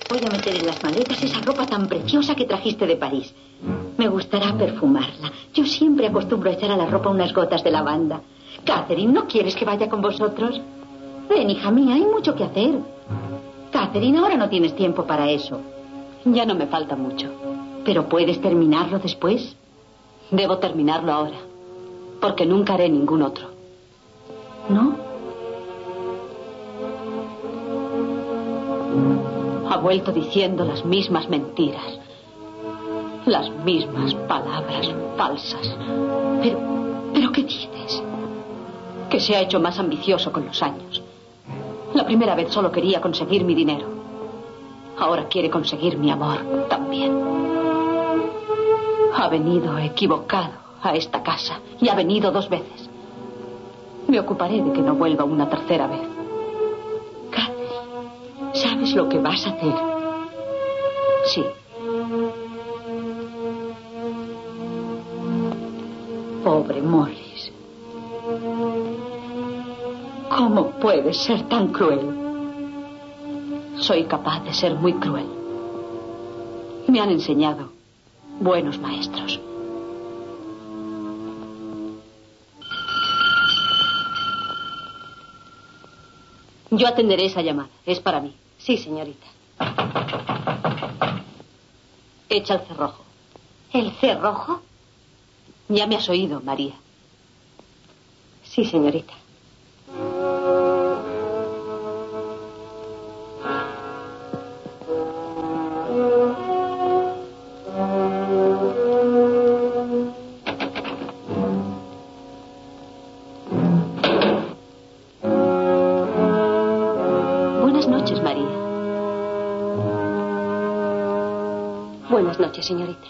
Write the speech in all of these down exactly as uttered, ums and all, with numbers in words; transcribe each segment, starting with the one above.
Voy a meter en las maletas esa ropa tan preciosa que trajiste de París. Me gustará perfumarla. Yo siempre acostumbro a echar a la ropa unas gotas de lavanda. Catherine, ¿no quieres que vaya con vosotros? Ven, hija mía, hay mucho que hacer. Catherine, ahora no tienes tiempo para eso. Ya no me falta mucho. ¿Pero puedes terminarlo después? Debo terminarlo ahora, porque nunca haré ningún otro. ¿No? Ha vuelto diciendo las mismas mentiras, las mismas palabras falsas. Pero, ¿pero qué dices? Que se ha hecho más ambicioso con los años. La primera vez solo quería conseguir mi dinero. Ahora quiere conseguir mi amor también. Ha venido equivocado a esta casa y ha venido dos veces. Me ocuparé de que no vuelva una tercera vez. Catherine, ¿sabes lo que vas a hacer? Sí. Pobre Morris. ¿Cómo puedes ser tan cruel? Soy capaz de ser muy cruel. Me han enseñado buenos maestros. Yo atenderé esa llamada. Es para mí. Sí, señorita. Echa el cerrojo. ¿El cerrojo? Ya me has oído, María. Sí, señorita. Buenas noches, señorita.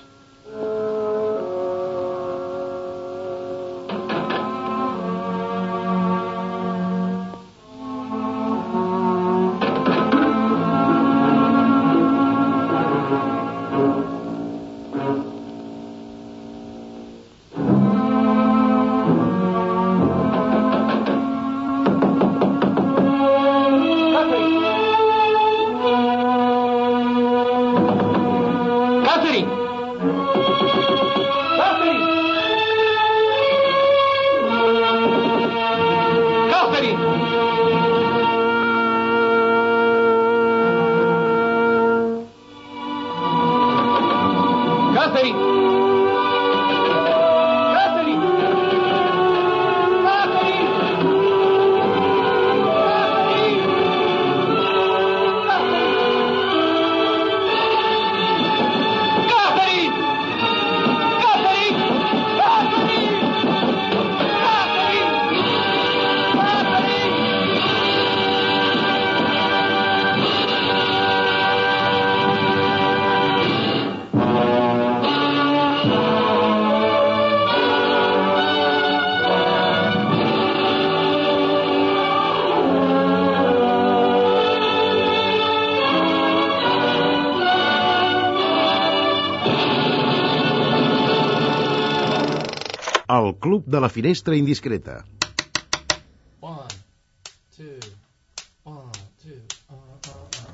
El Club de la Finestra Indiscreta. One, two, one, two, uh, uh,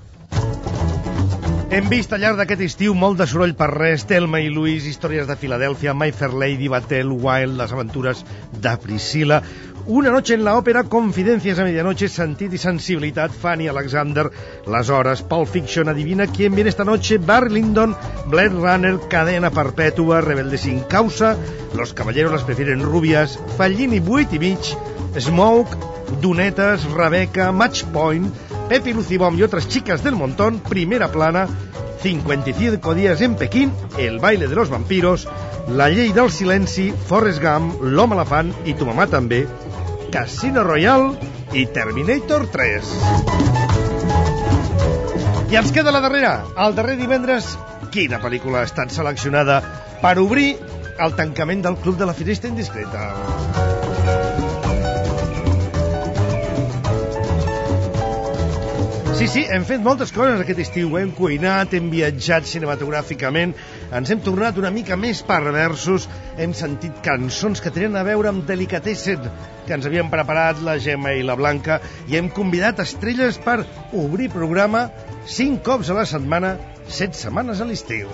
uh. Hem vist al llarg d'aquest estiu molt de soroll per res, Thelma i Louise, Històries de Filadèlfia, My Fair Lady, Battelle, Wild, Les aventures de Priscilla, Una noche en la ópera, Confidencias a medianoche, Sentit y sensibilitat, Fanny Alexander, Las horas, Pulp Fiction, Adivina quién viene esta noche, Barry Lyndon, Blade Runner, Cadena perpètua, Rebelde sin causa, Los caballeros las prefieren rubias, Fallini vuit i mig, Smoke, Dunetas, Rebeca, Match Point, Pepi Lucibom y otras chicas del montón, Primera plana, cincuenta y cinco días en Pekín, El baile de los vampiros, La llei del silenci, Forrest Gump, L'home elefant i Tu mamà també, Casino Royale i Terminator tres. I ens queda la darrera. El darrer divendres, quina pel·lícula ha estat seleccionada per obrir el tancament del Club de la Finestra Indiscreta? Sí, sí, hem fet moltes coses aquest estiu. Hem cuinat, hem viatjat cinematogràficament, ens hem tornat una mica més perversos, hem sentit cançons que tenen a veure amb delicatessen que ens havien preparat la Gemma i la Blanca, i hem convidat estrelles per obrir programa cinc cops a la setmana, set setmanes a l'estiu.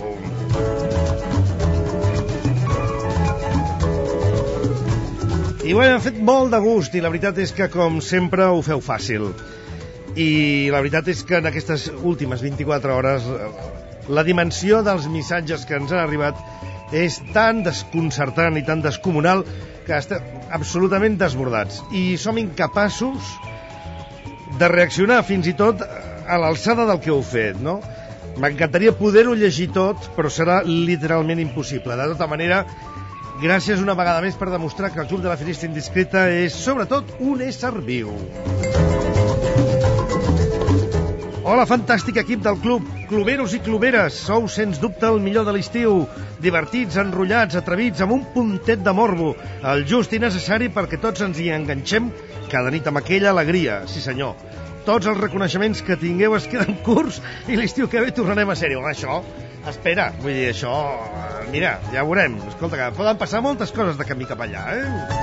I ho hem fet molt de gust, i la veritat és que, com sempre, ho feu fàcil. I la veritat és que en aquestes últimes vint-i-quatre hores la dimensió dels missatges que ens han arribat és tan desconcertant i tan descomunal que estem absolutament desbordats i som incapaços de reaccionar fins i tot a l'alçada del que heu fet, no? M'encantaria poder-ho llegir tot, però serà literalment impossible. De tota manera, gràcies una vegada més per demostrar que el Club de la Finestra Indiscreta és sobretot un ésser viu. Hola, fantàstic equip del club, cluberos i cluberes, sou sens dubte el millor de l'estiu, divertits, enrotllats, atrevits, amb un puntet de morbo, el just i necessari perquè tots ens hi enganxem cada nit amb aquella alegria, sí senyor. Tots els reconeixements que tingueu es queden curts i l'estiu que ve tornarem a ser-hi. Home, això, espera, vull dir, això, mira, ja ho veurem. Escolta, que poden passar moltes coses de camí cap allà, eh?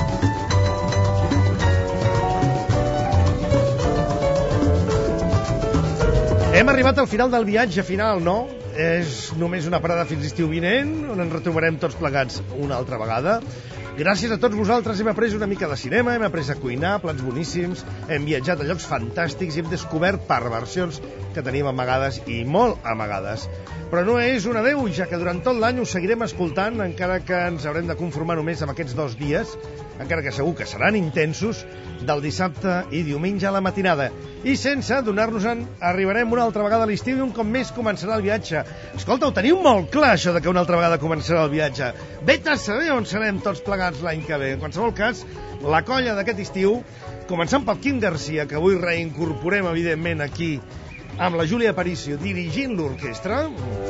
Hem arribat al final del viatge final, no? És només una parada fins l'estiu vinent, on ens retrobarem tots plegats una altra vegada. Gràcies a tots vosaltres hem après una mica de cinema, hem après a cuinar, plats boníssims, hem viatjat a llocs fantàstics i hem descobert perversions que tenim amagades i molt amagades. Però no és un adeu, ja que durant tot l'any us seguirem escoltant, encara que ens haurem de conformar només amb aquests dos dies, encara que segur que seran intensos, del dissabte i diumenge a la matinada. I sense adonar-nos-en, arribarem una altra vegada a l'estiu i un cop més començarà el viatge. Escolta, ho teniu molt clar, això de que una altra vegada començarà el viatge. Vete a saber on serem tots plegats l'any que ve. En qualsevol cas, la colla d'aquest estiu, començant pel Quim Garcia, que avui reincorporem, evidentment, aquí, amb la Júlia Aparicio dirigint l'orquestra,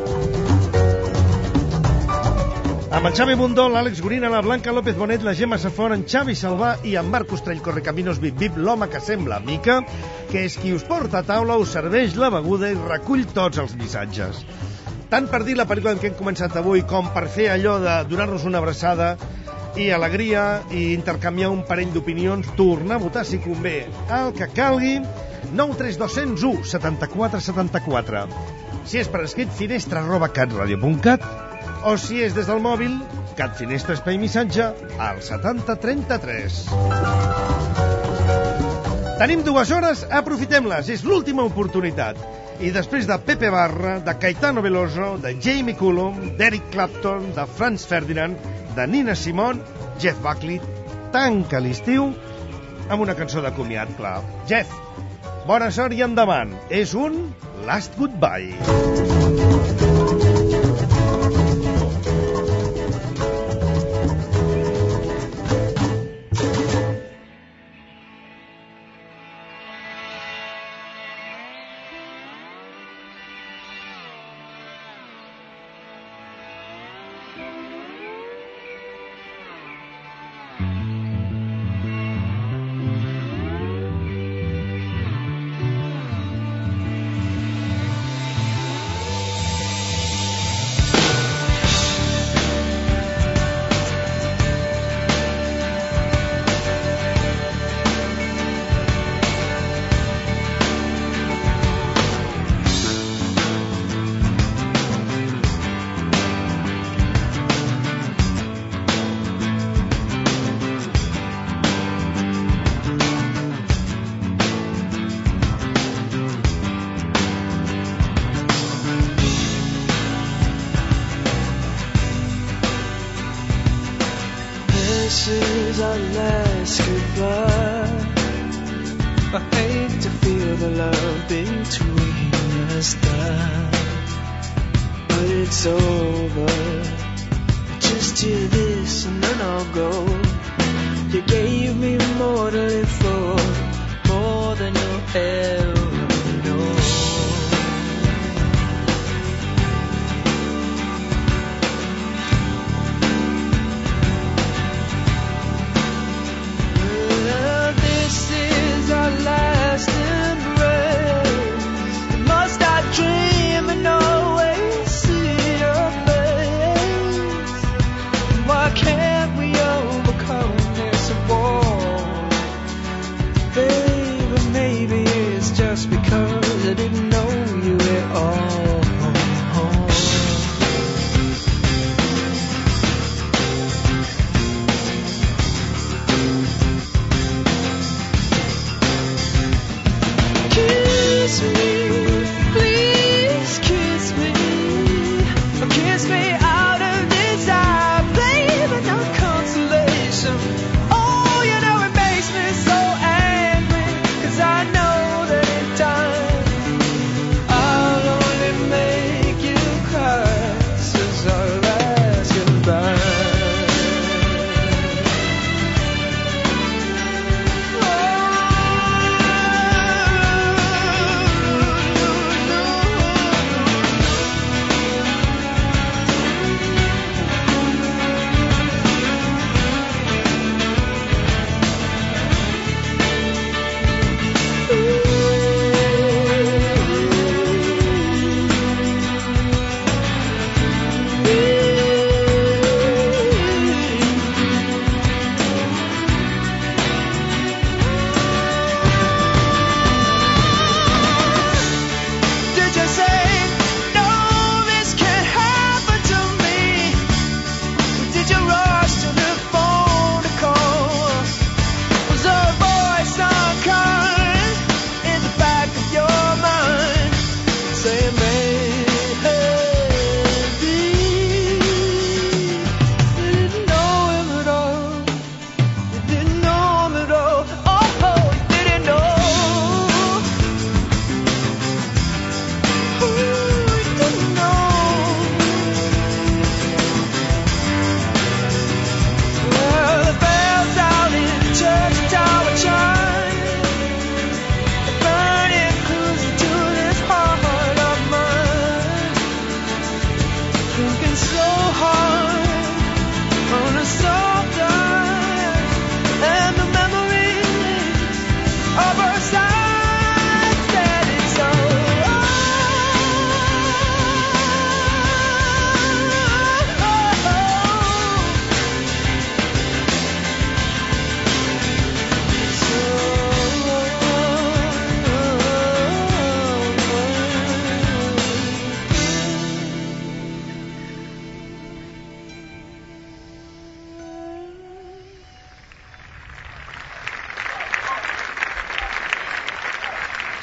amb en Xavi Bundó, l'Àlex Gorina, la Blanca López Bonet, la Gemma Safon, en Xavi Salvà i en Marc Ostrell Correcaminos Vip Vip, l'home que sembla mica, que és qui us porta a taula, us serveix la beguda i recull tots els missatges. Tant per dir la pel·lícula en què hem començat avui com per fer allò de donar-nos una abraçada i alegria i intercanviar un parell d'opinions, tornar a votar si convé el que calgui. Nou tres dos zero u setanta-quatre setanta-quatre. Si és per escrit, finestra arroba catradio punt cat, o si és des del mòbil, catfinestra espai missatge al setanta trenta-tres. Tenim dues hores, aprofitem-les, és l'última oportunitat. I després de Pepe Barra, de Caetano Veloso, de Jamie Cullum, d'Eric Clapton, de Franz Ferdinand, de Nina Simone, Jeff Buckley tanca l'estiu amb una cançó de comiat, clar. Jeff, bona sort i endavant. És un Last Goodbye. This is our last goodbye. I hate to feel the love between us die, but it's over. Just hear this and then I'll go. You gave me more to live for, more than you'll ever know. Well, this is our last embrace.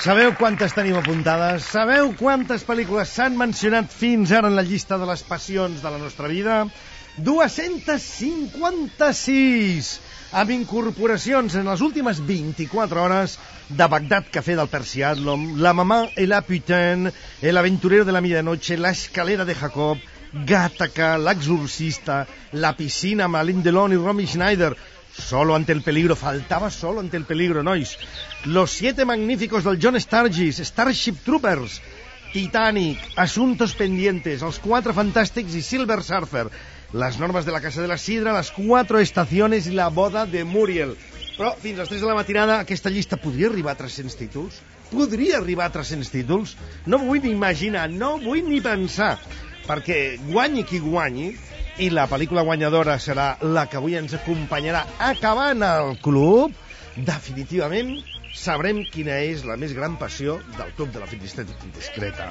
Sabeu quantes tenim apuntades? Sabeu quantes pel·lícules s'han mencionat fins ara en la llista de les passions de la nostra vida? dues-centes cinquanta-sis, amb incorporacions en les últimes vint-i-quatre hores de Bagdad Café del Percy Adlon, La mamá et la putain, El aventurero de la medianoche, La escalera de Jacob, Gattaca, L'exorcista, La piscina amb Alain Delon i Romy Schneider, Solo ante el peligro, faltava Solo ante el peligro, nois. Los siete magníficos del John Sturges, Starship Troopers, Titanic, Asuntos pendientes, Els quatre fantàstics i Silver Surfer, Les normes de la casa de la sidra, Las cuatro estaciones i La boda de Muriel. Però fins a les tres de la matinada aquesta llista podria arribar a tres-cents títols? Podria arribar a tres-cents títols? No m'ho vull ni imaginar, no vull ni pensar, perquè guanyi qui guanyi, i la pel·lícula guanyadora serà la que avui ens acompanyarà acabant el club, definitivament sabrem quina és la més gran passió del club de la Finestra Indiscreta.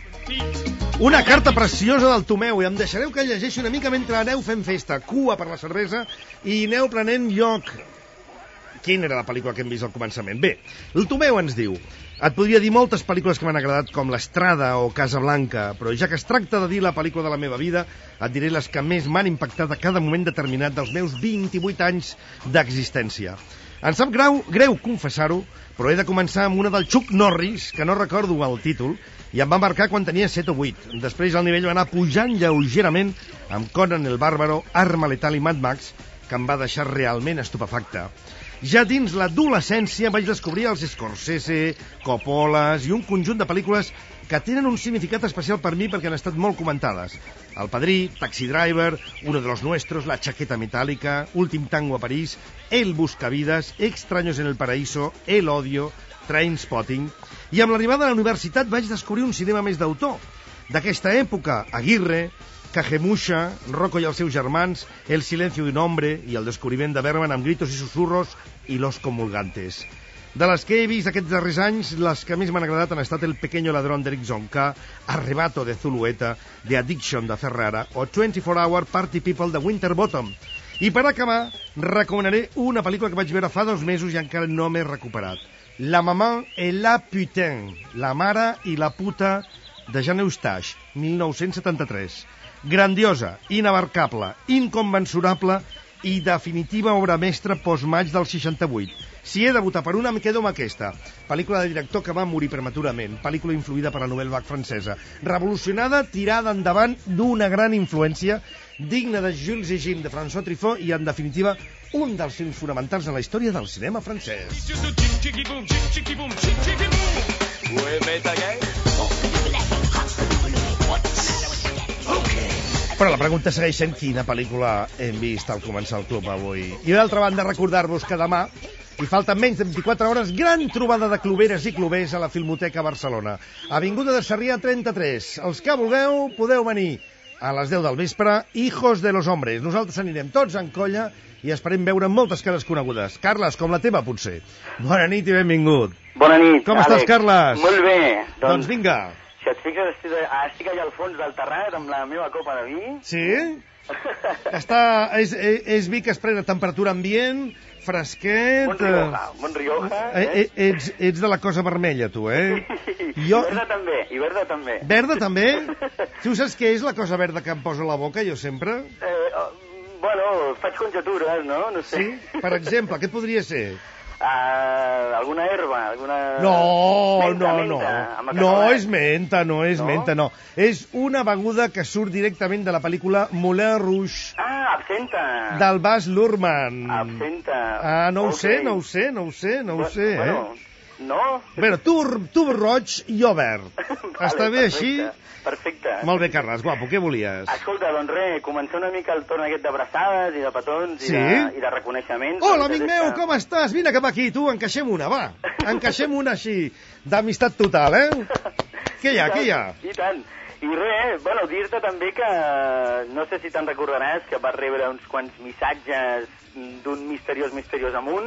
Una carta preciosa del Tomeu, i em deixareu que llegeixi una mica mentre aneu fent festa, cua per la cervesa, i aneu prenent lloc. Quina era la pel·lícula que hem vist al començament? Bé, el Tomeu ens diu: et podria dir moltes pel·lícules que m'han agradat, com L'Estrada o Casablanca, però ja que es tracta de dir la pel·lícula de la meva vida, et diré les que més m'han impactat a cada moment determinat dels meus vint-i-vuit anys d'existència. Em sap greu, greu confessar-ho, però he de començar amb una del Chuck Norris, que no recordo el títol, i em va marcar quan tenia set o vuit. Després el nivell va anar pujant lleugerament amb Conan el Bàrbaro, Arma Letal i Mad Max, que em va deixar realment estupefacte. Ja dins l'adolescència vaig descobrir els Scorsese, Coppolas i un conjunt de pel·lícules que tenen un significat especial per mi perquè han estat molt comentades. El Padrí, Taxi Driver, Uno de los Nuestros, La Chaqueta Metálica, Últim Tango a París, El Buscavidas, Extraños en el Paraíso, El Odio, Trainspotting. I amb l'arribada a la universitat vaig descobrir un cinema més d'autor. D'aquesta època, Aguirre, Cajemusha, Rocco i els seus germans, El silencio de un hombre i el descobriment de Bergman amb Gritos i susurros i Los comulgantes. De les que he vist aquests darrers anys, les que més m'han agradat han estat El pequeño ladrón d'Eric Zonka, Arrebato de Zulueta, The Addiction de Ferrara o twenty-four hour Party People de Winterbottom. I per acabar, recomanaré una pel·lícula que vaig veure fa dos mesos i encara no m'he recuperat. La mamá et la putain, La mare i la puta de Jean Eustache, mil nou-cents setanta-tres. Grandiosa, inabarcable, inconmensurable i definitiva obra mestra post-maig del seixanta-vuit. Si he de votar per una, em quedo amb aquesta. Pel·lícula de director que va morir prematurament, pel·lícula influïda per la Nouvelle Vague francesa, revolucionada, tirada endavant d'una gran influència, digna de Jules et Jim de François Truffaut i, en definitiva, un dels films fonamentals en la història del cinema francès. Però la pregunta segueix sent quina pel·lícula hem vist al començar el club avui. I d'altra banda, recordar-vos que demà, i falten menys de vint-i-quatre hores, gran trobada de cluberes i clubers a la Filmoteca Barcelona. Avinguda de Sarrià trenta-tres. Els que vulgueu podeu venir a les deu del vespre, Hijos de los Hombres. Nosaltres anirem tots en colla i esperem veure moltes cares conegudes. Carles, com la teva, potser. Bona nit i benvingut. Bona nit, Com Àlex. estàs, Carles? Molt bé. Doncs, doncs vinga. Si et fixes, estic, estic allà al fons del terrat amb la meva copa de vi. Sí? Està, és, és, és vi que es pren a temperatura ambient, fresquet... Bon Rioja, bon Rioja. Eh, eh, ets, ets de la cosa vermella, tu, eh? Jo... I verda també, i verda també. Verda també? Tu saps què és la cosa verda que em posa a la boca, jo sempre? Eh, oh, bueno, faig conjectures, no? No sé. Sí? Per exemple, què podria ser? Uh, alguna herba, alguna... No, menta, no, menta, no. No és menta, no és no? menta, no. És una beguda que surt directament de la pel·lícula Moulin Rouge. Ah, absenta. Del Baz Luhrmann. Absenta. Ah, no ho okay. sé, no ho sé, no ho sé, no ho bueno, sé, eh? Bueno, no? Bueno, tu, tu roig i jo verd. Vale, Està bé perfecte, així? Perfecte. Molt bé, Carles, guapo, què volies? Escolta, doncs res, començar una mica el torn aquest d'abraçades i de petons sí? i, de, i de reconeixements. Hola, amic meu, que... com estàs? Vine cap aquí, tu, encaixem una, va. Encaixem una així, d'amistat total, eh? Què hi ha, què hi ha? I tant. I res, bueno, dir-te també que no sé si te'n recordaràs que vas rebre uns quants missatges d'un misteriós, misteriós amunt.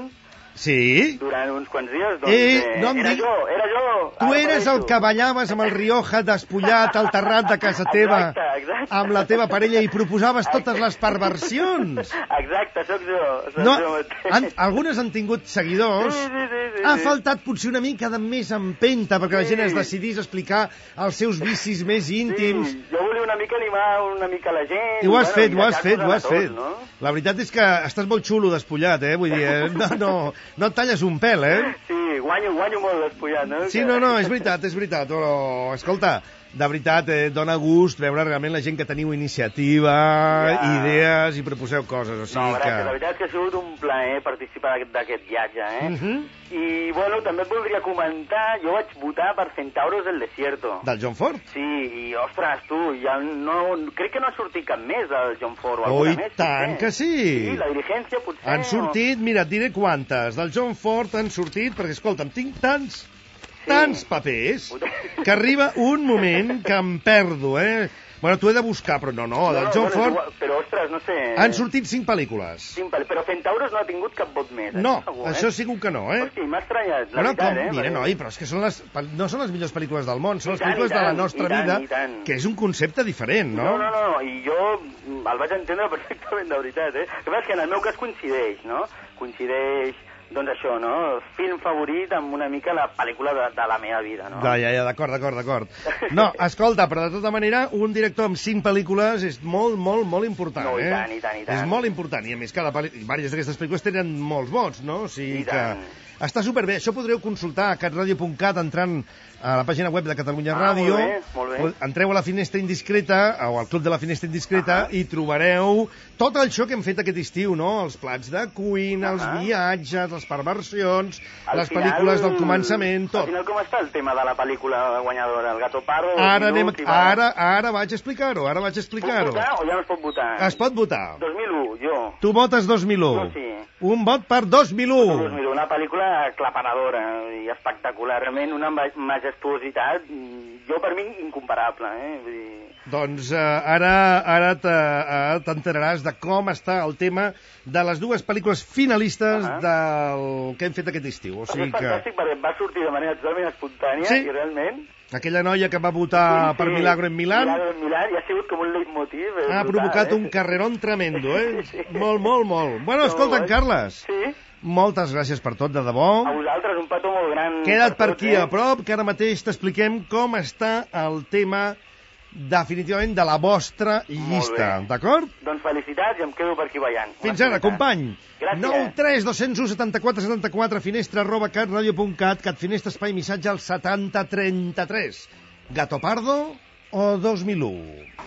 Sí? durant uns quants dies, doncs Eh, eh, no em era digui- jo, era jo. Tu Ara eres el apareixo. que ballaves amb el Rioja despullat al terrat de casa teva Exacte, exacte. amb la teva parella i proposaves totes les perversions. Exacte, sóc jo. Sóc No, jo mateix. han, algunes han tingut seguidors. Sí, sí, sí, sí, Ha sí. faltat potser una mica de més empenta perquè la Sí. gent es decidís a explicar els seus vicis més íntims. Sí, jo volia una mica animar una mica la gent. I ho has bueno, fet, i ho has fet, deixar-nos ho has anar tots, fet. No? La veritat és que estàs molt xulo despullat, eh? Vull dir, eh, no, no, no et talles un pèl, eh? Sí, guanyo, guanyo molt despullat, no? Sí, no, no, és veritat, és veritat, però, escolta, de veritat, eh, dona gust veure realment la gent que teniu iniciativa, Ja. idees i proposeu coses, o No, sigui gràcies, la que... veritat és que ha sigut un plaer participar d'aquest- d'aquest viatge, eh? Mhm. I, bueno, també et voldria comentar, jo vaig votar per Centauros del Desierto. Del John Ford? Sí, i, ostres, tu, ja no, crec que no ha sortit cap més del John Ford o Oh, alguna i més. tant potser. que sí! Sí, la dirigència potser... Han sortit, mira, et diré quantes. Del John Ford han sortit, perquè, escolta'm, tinc tants, tants papers, que arriba un moment que em perdo, eh? Bueno, t'ho he de buscar, però no, no, del no, John bueno, és Ford igual, però, ostres, no sé... han sortit cinc pel·lícules. Simple, però Centauros no ha tingut cap vot més. No, eh, segur, això eh? segur que no, eh? Hosti, m'ha estranyat, la Bueno, veritat, com, eh? mira, perquè- noi, però és que són les, no són les millors pel·lícules del món, són I les tant, pel·lícules i de la tant, nostra i tant, vida, i tant. que és un concepte diferent, no? No, no, no, i jo el vaig entendre perfectament, de veritat, eh? El que passa és que en el meu cas coincideix, no? Coincideix, doncs això, no? Film favorit amb una mica la pel·lícula de, de la meva vida, no? Ja, ja, ja, d'acord, d'acord, d'acord. No, escolta, però de tota manera, un director amb cinc pel·lícules és molt, molt, molt important, No, i eh? tant, i tant, i tant. És molt important, i a més, cada pel·li... diverses d'aquestes pel·lícules tenen molts vots, no? O sigui I que... tant. Està superbé. Això podreu consultar a catradio punt cat entrant a la pàgina web de Catalunya Ah, Ràdio. molt bé, molt bé. Entreu a la Finestra Indiscreta, o al Club de la Finestra Indiscreta, Ah. i trobareu tot això que hem fet aquest estiu, no? Els plats de cuina, els Ah. viatges, les perversions, Al les final- pel·lícules del començament, Al tot. final com està el tema de la pel·lícula guanyadora? El Gato Pardo? Ara, dos anem, minuts i va. ara, ara vaig explicar-ho, ara vaig Puc explicar-ho. votar o ja no es pot votar? Es pot votar. dos mil u, jo. Tu votes dos mil u. Jo sí. Un vot per dos mil u. dos mil u, una pel·lícula aclaparadora i espectacular, realment una ma- majestuositat, mm, jo per mi incomparable, eh? Vull dir... Doncs eh, ara, ara te- eh, t'enteraràs de com està el tema de les dues pel·lícules finalistes Ah. del que hem fet aquest estiu. O Però sigui és que fantàstic perquè va sortir de manera totalment espontània Sí. i realment... aquella noia que va votar per Milagro en Milán Milagro en Milán i ha sigut com un leitmotiv. eh, ha brutal, provocat eh? un carrerón tremendo, eh? Sí, sí. Molt, molt, molt. Bueno, Molt escolta, guai. Carles, Sí, moltes gràcies per tot, de debò. a vosaltres un petó molt gran. Queda't per tots, aquí eh? a prop, que ara mateix t'expliquem com està el tema definitivament de la vostra llista, bé. d'acord? Doncs felicitats i em quedo per aquí ballant. Fins ara, company. Gràcies. nou tres dos zero u setanta-quatre setanta-quatre, finestra arroba catradio punt cat, catfinestra espai missatge al setanta trenta-tres. Gato Pardo o dos mil u?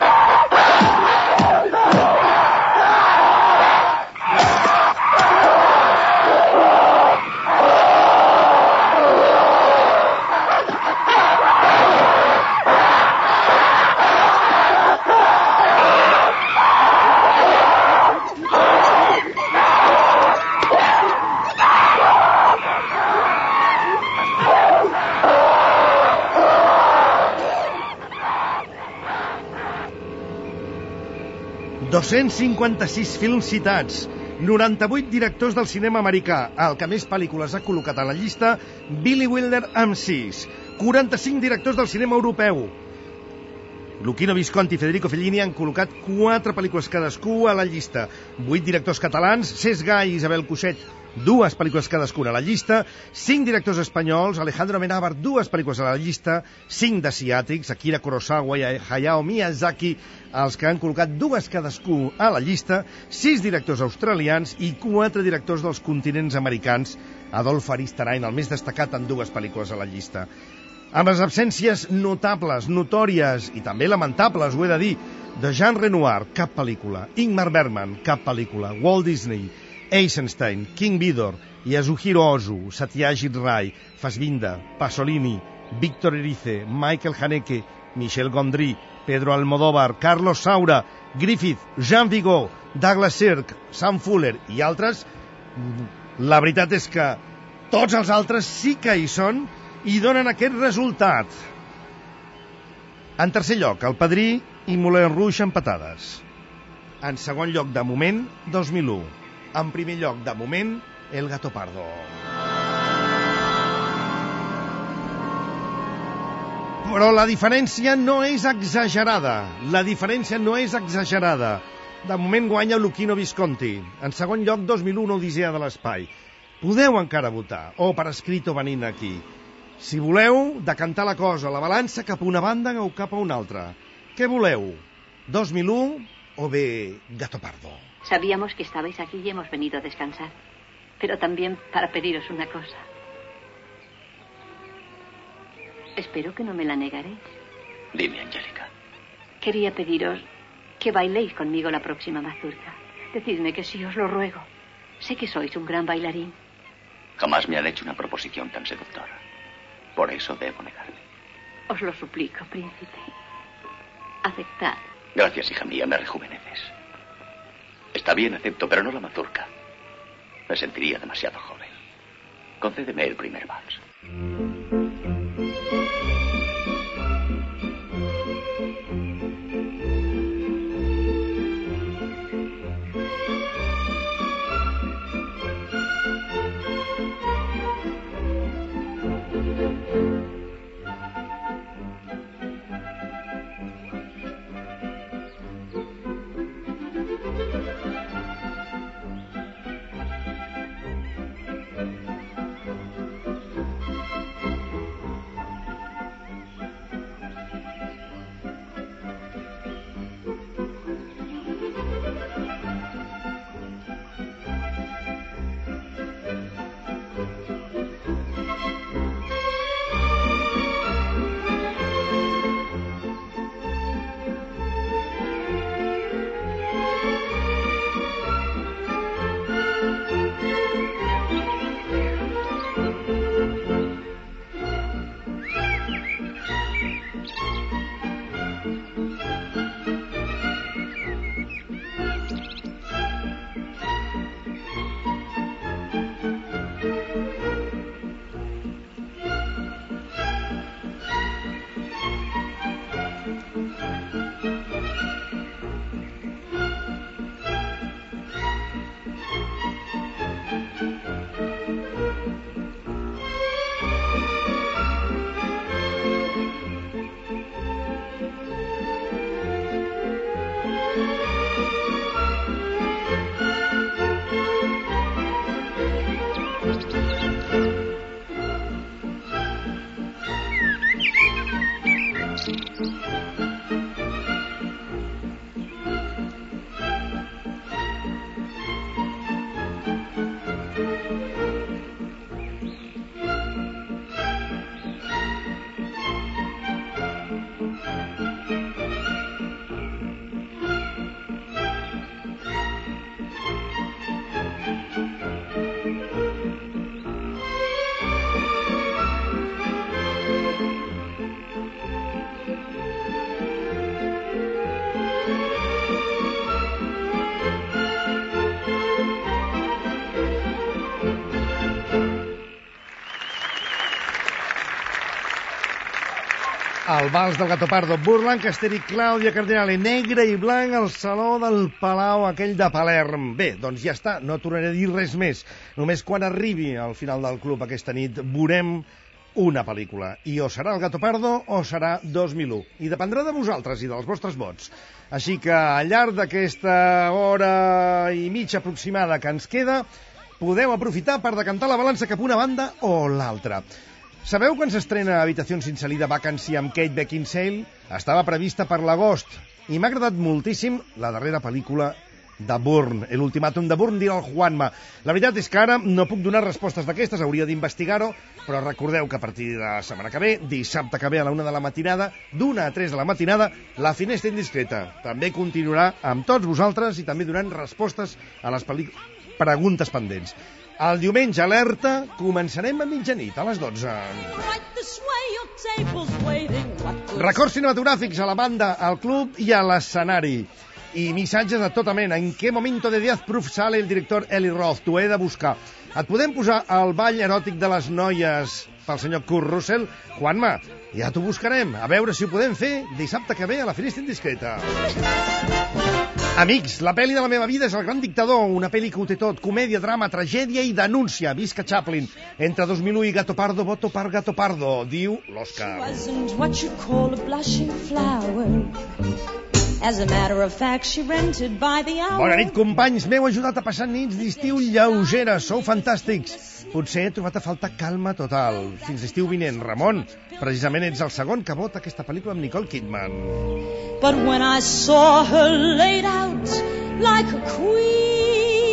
dos-cents cinquanta-sis films citats, noranta-vuit directors del cinema americà, el que més pel·lícules ha col·locat a la llista, Billy Wilder amb sis, quaranta-cinc directors del cinema europeu, Luchino Visconti i Federico Fellini han col·locat quatre pel·lícules cadascú a la llista, vuit directors catalans, Cesc Gai i Isabel Cuixet, dues pel·lícules cadascuna a la llista, cinc directors espanyols, Alejandro Amenábar, dues pel·lícules a la llista, cinc d'asiàtics, Akira Kurosawa i Hayao Miyazaki, els que han col·locat dues cadascú a la llista, sis directors australians i quatre directors dels continents americans, Adolf Aristarain, el més destacat en dues pel·lícules a la llista. Amb les absències notables, notòries i també lamentables, ho he de dir, de Jean Renoir, cap pel·lícula, Ingmar Bergman, cap pel·lícula, Walt Disney, Eisenstein, King Vidor, Yasuhiro Ozu, Satyajit Ray, Fassbinder, Pasolini, Víctor Erice, Michael Haneke, Michel Gondry, Pedro Almodóvar, Carlos Saura, Griffith, Jean Vigo, Douglas Sirk, Sam Fuller i altres, la veritat és que tots els altres sí que hi són i donen aquest resultat. En tercer lloc, El Padrí i Moulin Rouge empatades. En segon lloc, de moment, dos mil u. En primer lloc, de moment, El Gato Pardo. Però la diferència no és exagerada. La diferència no és exagerada. De moment guanya Luchino Visconti. En segon lloc, dos mil un, Odissea de l'espai. Podeu encara votar, o per escrit o venint aquí. Si voleu decantar la cosa, la balança cap a una banda o cap a una altra. Què voleu? dos mil un o bé Gato Pardo? Sabíamos que estabais aquí y hemos venido a descansar. Pero también para pediros una cosa. Espero que no me la negaréis. Dime, Angélica. Quería pediros que bailéis conmigo la próxima mazurca. Decidme que sí, os lo ruego. Sé que sois un gran bailarín. Jamás me han hecho una proposición tan seductora. Por eso debo negarme. Os lo suplico, príncipe. Aceptad. Gracias, hija mía, me rejuveneces. Está bien, acepto, pero no la mazurca. Me sentiría demasiado joven. Concédeme el primer vals. El vals del Gato Pardo, Burt Lancaster i Claudia Cardinale, negre i blanc al Saló del Palau aquell de Palerm. Bé, doncs ja està, no tornaré a dir res més. Només quan arribi al final del club aquesta nit veurem una pel·lícula. I o serà el Gato Pardo o serà dos mil u. I dependrà de vosaltres i dels vostres vots. Així que al llarg d'aquesta hora i mitja aproximada que ens queda, podeu aprofitar per decantar la balança cap a una banda o l'altra. Sabeu quan s'estrena Habitació sin salida Vacancy amb Kate Beckinsale? Estava prevista per l'agost i m'ha agradat moltíssim la darrera pel·lícula de Bourne, l'ultimàtum de Bourne, dirà el Juanma. La veritat és que ara no puc donar respostes d'aquestes, hauria d'investigar-ho, però recordeu que a partir de la setmana que ve, dissabte que ve a la una de la matinada, d'una a tres de la matinada, La Finestra Indiscreta també continuarà amb tots vosaltres i també donant respostes a les preguntes pendents. El diumenge, alerta, començarem a mitjanit, a les dotze. Records cinematogràfics a la banda, al club i a l'escenari. I missatges de tota mena. En què momento de Death Proof sale el director Eli Roth? T'ho he de buscar. Et podem posar el ball eròtic de les noies pel senyor Kurt Russell? Juanma, ja t'ho buscarem. A veure si ho podem fer dissabte que ve a La Finestra Indiscreta. Amics, la pel·li de la meva vida és El gran dictador, una pel·li que ho té tot, comèdia, drama, tragèdia i denúncia. Visca Chaplin. Entre dos mil u i Gato Pardo, voto per Gato Pardo, diu l'Òscar. As a matter of fact, she rented by the hour. Bona nit, companys. M'heu ajudat a passar nits d'estiu lleugeres. Sou fantàstics. Potser he trobat a faltar calma total. Fins l'estiu vinent. Ramon, precisament ets el segon que vota aquesta pel·lícula amb Nicole Kidman. But when I saw her laid out like a queen.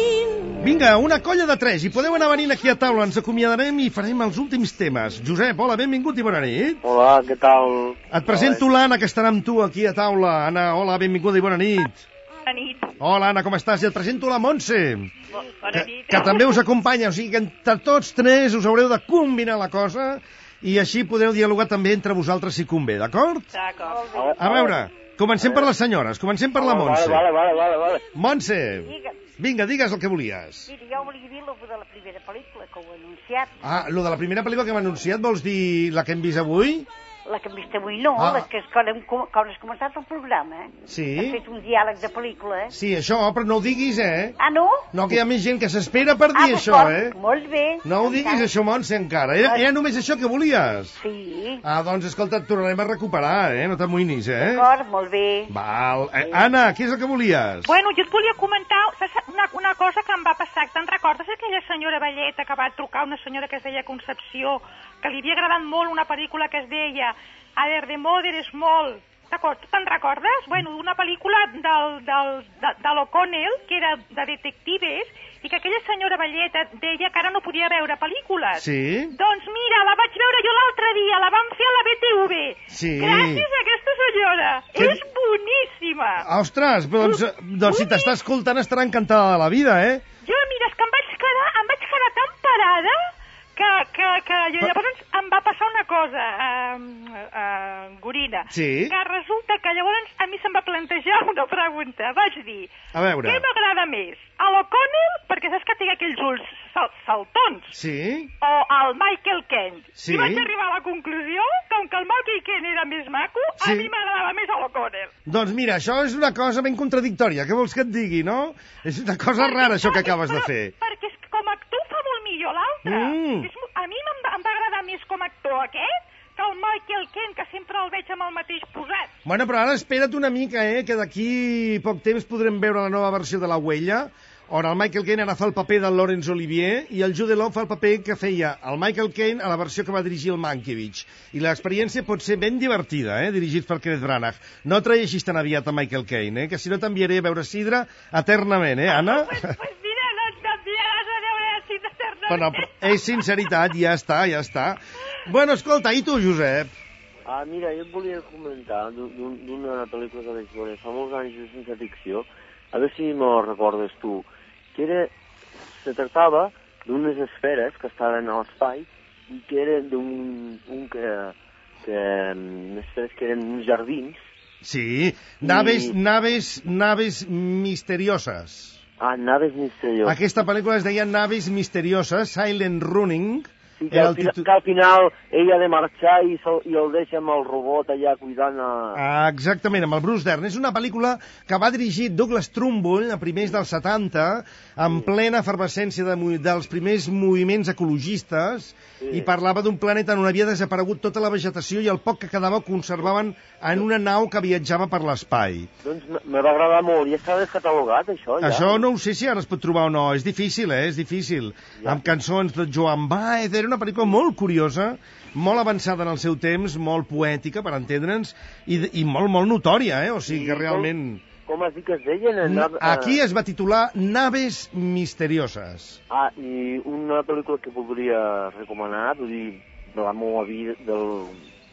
Vinga, una colla de tres. I podeu anar venint aquí a taula. Ens acomiadarem i farem els últims temes. Josep, hola, benvingut i bona nit. Hola, què tal? Et presento l'Anna, que estarà amb tu aquí a taula. Anna, hola, benvinguda i bona nit. Bona nit. Hola, Anna, com estàs? I et presento la Montse. Bona que, nit. Que també us acompanya. O sigui que entre tots tres us haureu de combinar la cosa i així podreu dialogar també entre vosaltres si convé, d'acord? D'acord. A veure, comencem per les senyores. Comencem per la Montse. Vale, vale, vale, vale. Montse. Vinga, digues el que volies. Mira, jo volia dir lo de la primera pel·lícula que heu anunciat. Ah, lo de la primera pel·lícula que hem anunciat, vols dir la que hem vist avui? La que hem vist avui no, Ah. la que és quan, hem, quan has començat el programa. Sí. Has fet un diàleg de pel·lícula. Sí, això, però no ho diguis, eh? Ah, no? No, que hi ha més gent que s'espera per dir ah, això, eh? Molt bé. No ho diguis, això, Montse, encara. Era, era només això que volies? Sí. Ah, doncs, escolta, et tornarem a recuperar, eh? No t'amoïnis, eh? D'acord, molt bé. Val. Eh, Anna, què és el que volies? Bueno, jo et volia comentar una, una cosa que em va passar. Te'n recordes aquella senyora velleta que va trucar, una senyora que es deia Concepció, que li havia agradat molt una pel·lícula que es deia A ver, The Mother is Small. Te'n recordes? Bueno, una pel·lícula del, del, de, de l'O'Connell, que era de detectives, i que aquella senyora velleta deia que ara no podia veure pel·lícules. Sí? Doncs mira, la vaig veure jo l'altre dia, la vam fer a la B T V. Sí. Gràcies a aquesta senyora. Que... És boníssima. Ostres, doncs, doncs si t'està escoltant estarà encantada de la vida, eh? Jo, mira, és que em vaig quedar, em vaig quedar tan parada que, que, que jo, llavors em va passar una cosa, uh, uh, Gorina, sí? Que resulta que llavors a mi se'm va plantejar una pregunta. Vaig dir, a veure, què m'agrada més? A l'O'Connell, perquè saps que té aquells ulls sal saltons, sí? O al Michael Caine. Sí. I vaig arribar a la conclusió que, com que el Michael Caine era més maco, sí. A mi m'agradava més a l'O'Connell. Doncs mira, això és una cosa ben contradictòria. Què vols que et digui, no? És una cosa perquè, rara, això que acabes però, de fer. Perquè és que com a actor fa molt millor l'altre. Mm. A mi em va, em va agradar més com a actor aquest que el Michael Caine, que sempre el veig amb el mateix posat. Bueno, però ara espera't una mica, eh, que d'aquí poc temps podrem veure la nova versió de La Huella, on el Michael Caine ara fa el paper del Laurence Olivier i el Jude Law fa el paper que feia el Michael Caine a la versió que va dirigir el Mankiewicz. I l'experiència pot ser ben divertida, eh, dirigit per Kenneth Branagh. No traeixis tan aviat a Michael Caine, eh, que si no t'enviaré a veure Sidra eternament, eh, Anna? Pues, pues mira, no t'enviaràs a veure Sidra eternament. Bueno, és sinceritat, ja està, ja està. Bueno, escolta, i tu, Josep? Ah, mira, jo et volia comentar d'una pel·lícula que vaig veure fa molts anys de ciència ficció, a veure si me'l recordes tu, que era, se tractava d'unes esferes que estaven a l'espai i que eren d'un, un que, que, unes esferes que eren uns jardins. Sí, naves, i... naves, naves misterioses. Ah, naves misterioses. Aquesta pel·lícula es deia Naves misterioses, Silent Running. Sí, que, al, titu... que al final ella ha de marxar i, so, i el deixa amb el robot allà cuidant a... Ah, exactament, amb el Bruce Dern. És una pel·lícula que va dirigir Douglas Trumbull a primers dels setanta, en sí. plena efervescència de, dels primers moviments ecologistes, sí. i parlava d'un planeta on havia desaparegut tota la vegetació i el poc que quedava conservaven en una nau que viatjava per l'espai. Doncs me va agradar molt. I està descatalogat, això, ja? Això no ho sé si ara es pot trobar o no. És difícil, eh? És difícil. Ja. Amb cançons de Joan Baez. Era una pel·lícula molt curiosa, molt avançada en el seu temps, molt poètica, per entendre'ns, i, i molt, molt notòria, eh? O sigui que realment... Com, com has dit que es deien? Na... Aquí es va titular Naves misterioses. Ah, i una pel·lícula que voldria recomanar, vull dir, de la meva vida, del...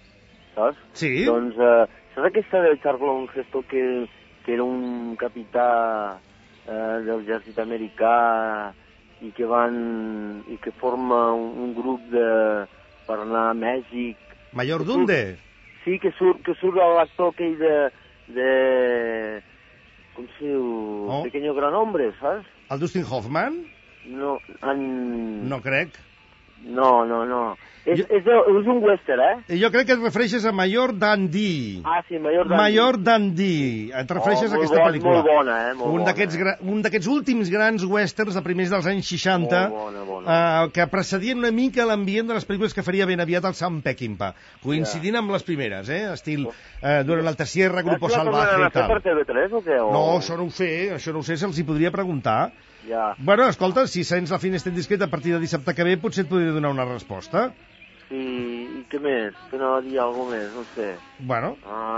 saps? Sí. Doncs, eh, saps aquesta de Charlton Heston, que, que era un capità eh, del exèrcit americà i que van i que forma un, un grup de per anar a Mèxic. Mayor Dunde? Sí, que surt, que surt l'actor aquell de, de com se diu, oh. Pequeño Gran Hombre, saps? El Dustin Hoffman? No, en... No crec. No, no, no. És, és, és un western, eh? Jo crec que et refereixes a Major Dundee. Ah, sí, Major Dundee. Major Dundee. Et refereixes oh, a aquesta bon, pel·lícula. Molt bona, eh? Molt un bona. d'aquests gra... un d'aquests últims grans westerns de primers dels anys seixanta, molt bona, bona. Uh, que precedien una mica l'ambient de les pel·lícules que faria ben aviat el Sam Peckinpah, coincidint yeah. amb les primeres, eh? Estil uh, Durant l'Alta Sierra, Grupo Salvaje i tal. Per T V tres o què? O... No, això no ho sé, això no ho sé, se'ls hi podria preguntar. Ja. Bueno, escolta, si sents la finestra indiscreta a partir de dissabte que ve, potser et podria donar una resposta. Sí, i què més? T'anava a dir alguna més, no sé. Bueno.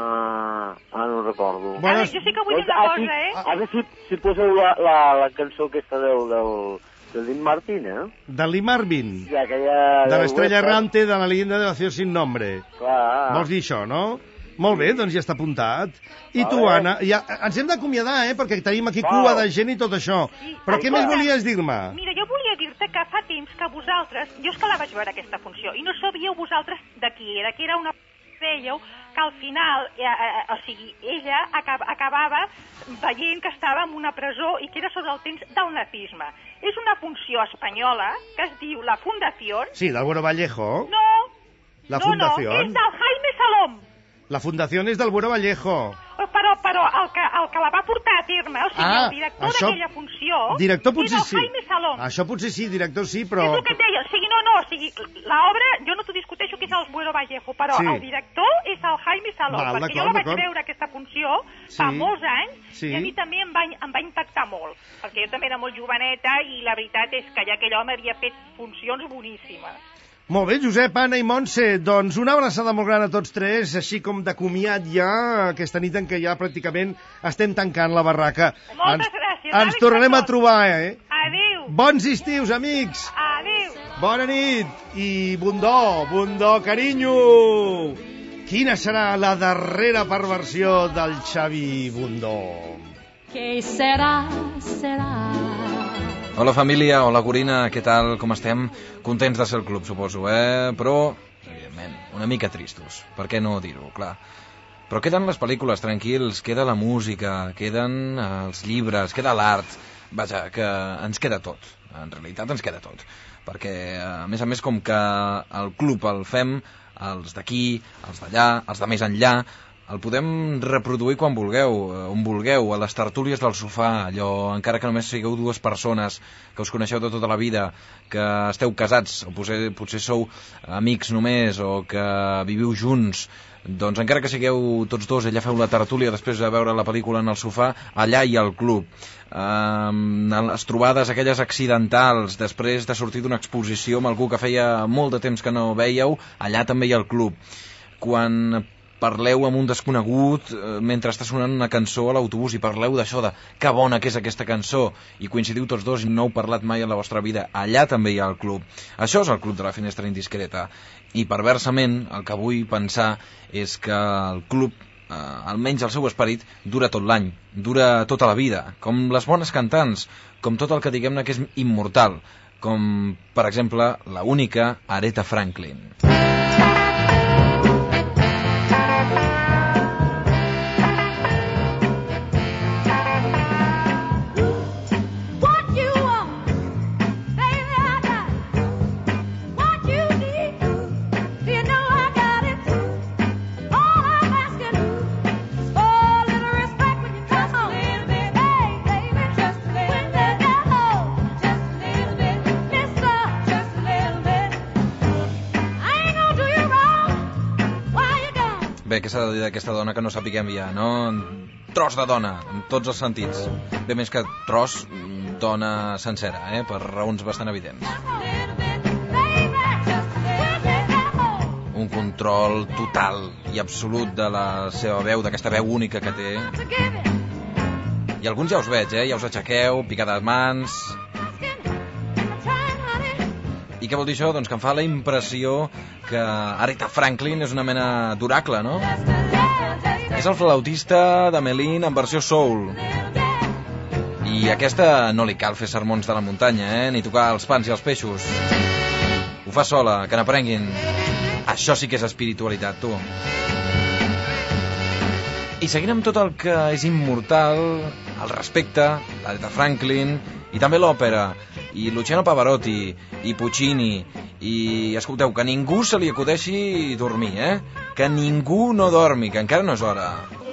Ah, ah no recordo. Bueno, jo sí que vull dir una ah, cosa, sí, eh? Ara si, si poseu la, la, la cançó aquesta del, del, del Dean Martin, eh? De Lee Marvin. Sí, aquella... De l'estrella errante de la leyenda de la ciudad sin nombre. Clar. Vols dir això, no? Molt bé, doncs ja està apuntat. I tu, Anna, ja, ens hem d'acomiadar, eh? Perquè tenim aquí cua de gent i tot això. Però què més volies dir-me? Mira, jo volia dir-te que fa temps que vosaltres... Jo és que la vaig veure aquesta funció i no sabíeu vosaltres de qui era, que era una... Veieu que al final, eh, eh, o sigui, ella acab acabava veient que estava en una presó i que era sobre el temps del nazisme. És una funció espanyola que es diu La Fundación. Sí, d'Álvaro Vallejo. No, La no, Fundación. no, és del Jaime Salom. La Fundació és del Bueno Vallejo. Però, però el, que, el que la va portar a terme, o sigui, ah, el director això... d'aquella funció... Director potser és el sí. Jaime Salom. Això potser sí, director sí, però... És el que et deia, o sigui, no, no, o sigui, l'obra, jo no t'ho discuteixo que és el Bueno Vallejo, però sí. el director és el Jaime Salom, Val, perquè jo la vaig veure aquesta funció fa sí. molts anys, sí. i a mi també em va, em va impactar molt, perquè jo també era molt joveneta i la veritat és que ja aquell home havia fet funcions boníssimes. Molt bé, Josep, Anna i Montse, doncs una abraçada molt gran a tots tres, així com de comiat ja aquesta nit en què ja pràcticament estem tancant la barraca. Moltes ens, gràcies. Ens tornarem a trobar, eh? Adéu. Bons estius, amics. Adéu. Bona nit i bundó, bundó, carinyo. Quina serà la darrera perversió del Xavi Bundó? Què serà, serà... Hola família, hola Corina, què tal, com estem? Contents de ser al club, suposo, eh? Però, evidentment, una mica tristos. Per què no dir-ho, clar. Però queden les pel·lícules, tranquils, queda la música, queden els llibres, queda l'art. Vaja, que ens queda tot. En realitat ens queda tot. Perquè, a més a més, com que el club el fem, els d'aquí, els d'allà, els de més enllà, el podem reproduir quan vulgueu, on vulgueu, a les tertúlies del sofà, allò, encara que només sigueu dues persones que us coneixeu de tota la vida, que esteu casats, o potser, potser sou amics només, o que viviu junts, doncs encara que sigueu tots dos, allà feu la tertúlia després de veure la pel·lícula en el sofà, allà hi ha el club. Um, les trobades aquelles accidentals, després de sortir d'una exposició amb algú que feia molt de temps que no veieu, allà també hi ha el club. Quan parleu amb un desconegut eh, mentre està sonant una cançó a l'autobús i parleu d'això, de que bona que és aquesta cançó, i coincidiu tots dos i no heu parlat mai en la vostra vida, allà també hi ha el club. Això és el club de la finestra indiscreta. I perversament el que vull pensar és que el club, eh, almenys el seu esperit, dura tot l'any, dura tota la vida, com les bones cantants, com tot el que diguem-ne que és immortal, com per exemple la única Aretha Franklin. Bé, què s'ha de dir d'aquesta dona que no sapiguem ja, no? Tros de dona, en tots els sentits. Bé, més que tros, dona sencera, eh? Per raons bastant evidents. Un control total i absolut de la seva veu, d'aquesta veu única que té. I alguns ja us veig, eh? Ja us aixequeu, picades mans... I què vol dir això? Doncs que em fa la impressió que Aretha Franklin és una mena d'oracle, no? És el flautista de Melin en versió soul. I aquesta no li cal fer sermons de la muntanya, eh? Ni tocar els pans i els peixos. Ho fa sola, que n'aprenguin. Això sí que és espiritualitat, tu. I seguint amb tot el que és immortal, el respecte, l'Aretha Franklin, i també l'òpera, i Luciano Pavarotti, i Puccini, I, escolteu, que ningú se li acudeixi dormir, eh? Que ningú no dormi, que encara no és hora.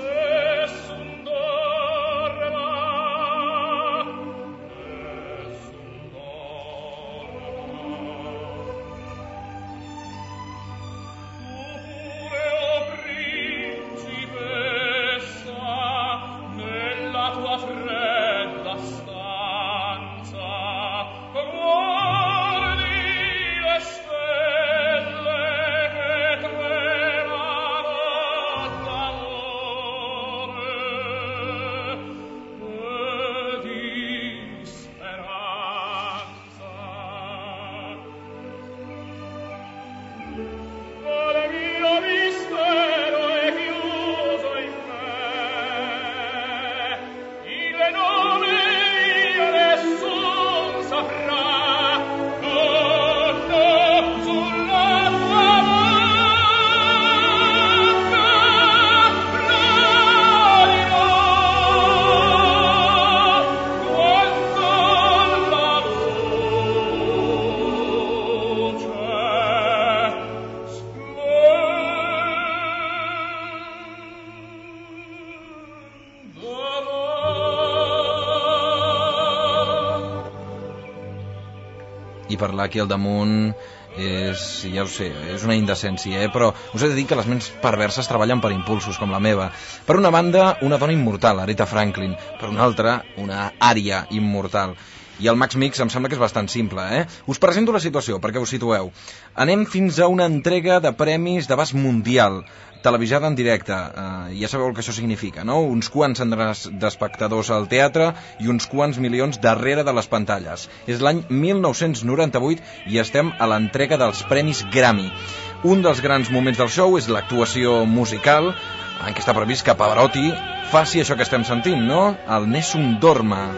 I parlar aquí al damunt és, ja ho sé, és una indecència, eh? Però us he de dir que les ments perverses treballen per impulsos com la meva. Per una banda, una dona immortal, Aretha Franklin. Per una altra, una ària immortal. I el Max Mix em sembla que és bastant simple, eh? Us presento la situació, perquè us situeu. Anem fins a una entrega de premis d'abast mundial, televisada en directe. Uh, ja sabeu el que això significa, no? Uns quants centenars d'espectadors al teatre i uns quants milions darrere de les pantalles. És l'any mil nou-cents noranta-vuit i estem a l'entrega dels premis Grammy. Un dels grans moments del show és l'actuació musical, en què està previst que Pavarotti faci això que estem sentint, no? El Nessun Dorma.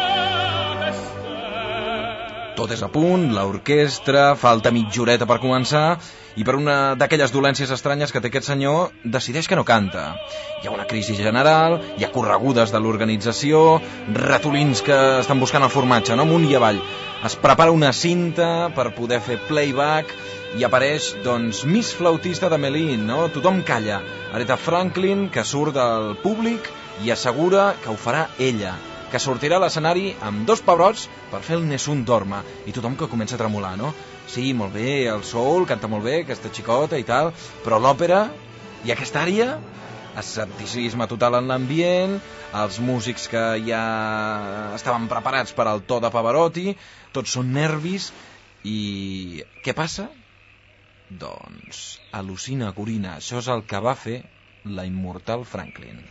Tot és a punt, l'orquestra, falta mitja horeta per començar, i per una d'aquelles dolències estranyes que té aquest senyor, decideix que no canta. Hi ha una crisi general, hi ha corregudes de l'organització, ratolins que estan buscant el formatge, no? Amunt i avall. Es prepara una cinta per poder fer playback i apareix, doncs, Miss Flautista de Melin, no? Tothom calla. Aretha Franklin, que surt del públic i assegura que ho farà ella, que sortirà a l'escenari amb dos pebrots per fer el Nessun Dorma, i tothom que comença a tremolar, no? Sí, molt bé, el soul, canta molt bé, aquesta xicota i tal, però l'òpera i aquesta ària, escepticisme total en l'ambient, els músics que ja estaven preparats per al to de Pavarotti, tots són nervis, i què passa? Doncs al·lucina, Corina, això és el que va fer la immortal Franklin.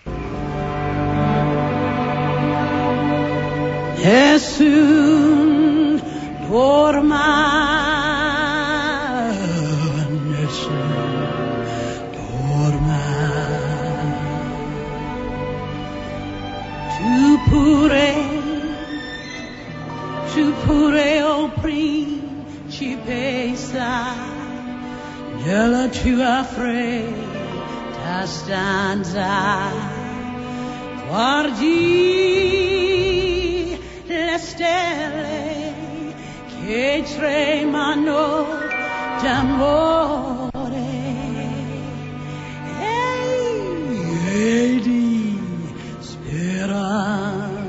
Nessun dorma, nessun dorma, tu pure, tu pure, oh principessa, nella tua fredda stanza, guardi le stelle che tremano d'amore e di speranza.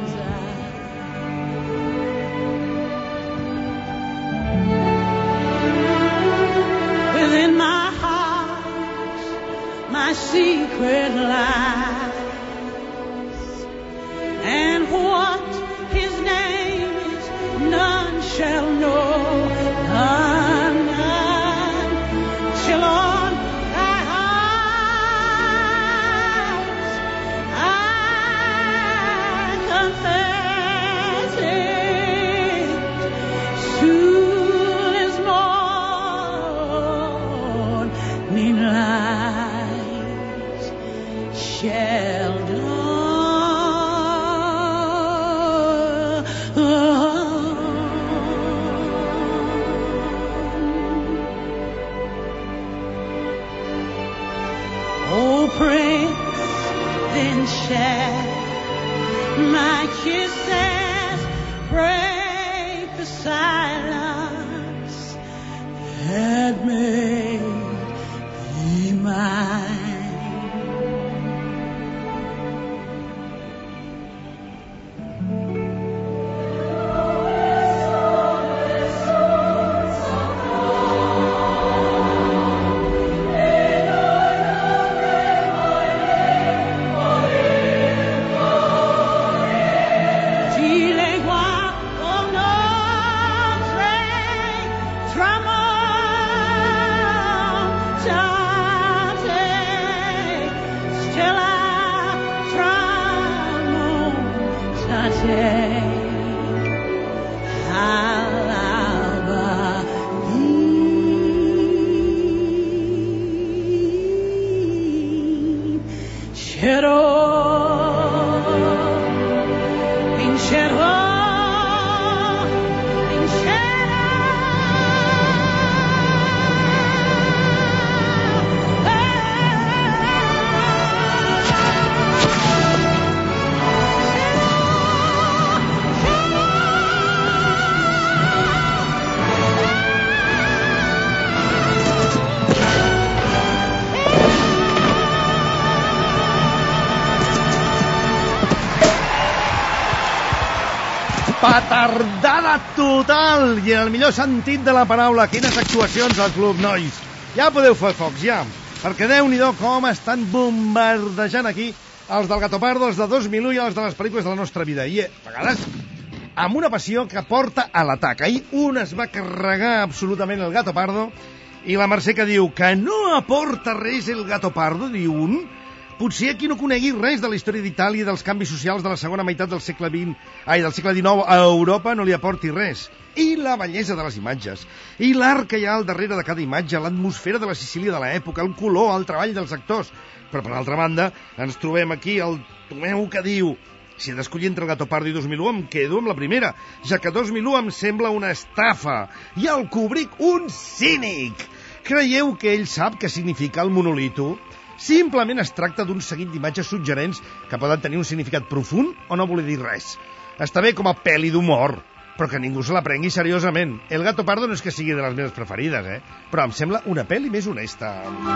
Within my heart, my secret lies, and what his name is, none shall know, none, none, till on thy house I confess it, soon as morning light shall dawn. My kisses break the silence, say I'll ever leave. Shadow in shadow in Petardada total i en el millor sentit de la paraula. Quines actuacions al club, nois. Ja podeu fer focs, ja, perquè Déu-n'hi-do com estan bombardejant aquí els del Gatopardo, els de dos mil u i els de les pel·lícules de la nostra vida, i a vegades amb una passió que porta a l'atac. Ahir un es va carregar absolutament el Gatopardo i la Mercè que diu que no aporta res el Gatopardo, diu un. Potser qui no conegui res de la història d'Itàlia i dels canvis socials de la segona meitat del segle vint, ai, del segle dinou a Europa no li aporti res. I la bellesa de les imatges, i l'art que hi ha al darrere de cada imatge, l'atmosfera de la Sicília de l'època, el color, el treball dels actors. Però, per altra banda, ens trobem aquí el Tomeu que diu: si he d'escollir entre el Gatopardo i dos mil u em quedo amb la primera, ja que dos mil u em sembla una estafa, i el Kubrick un cínic. Creieu que ell sap què significa el monolito? Simplement es tracta d'un seguit d'imatges suggerents que poden tenir un significat profund o no voler dir res. Està bé com a pel·li d'humor, però que ningú se la prengui seriosament. El Gatopardo no és que sigui de les meves preferides, eh? Però em sembla una pel·li més honesta.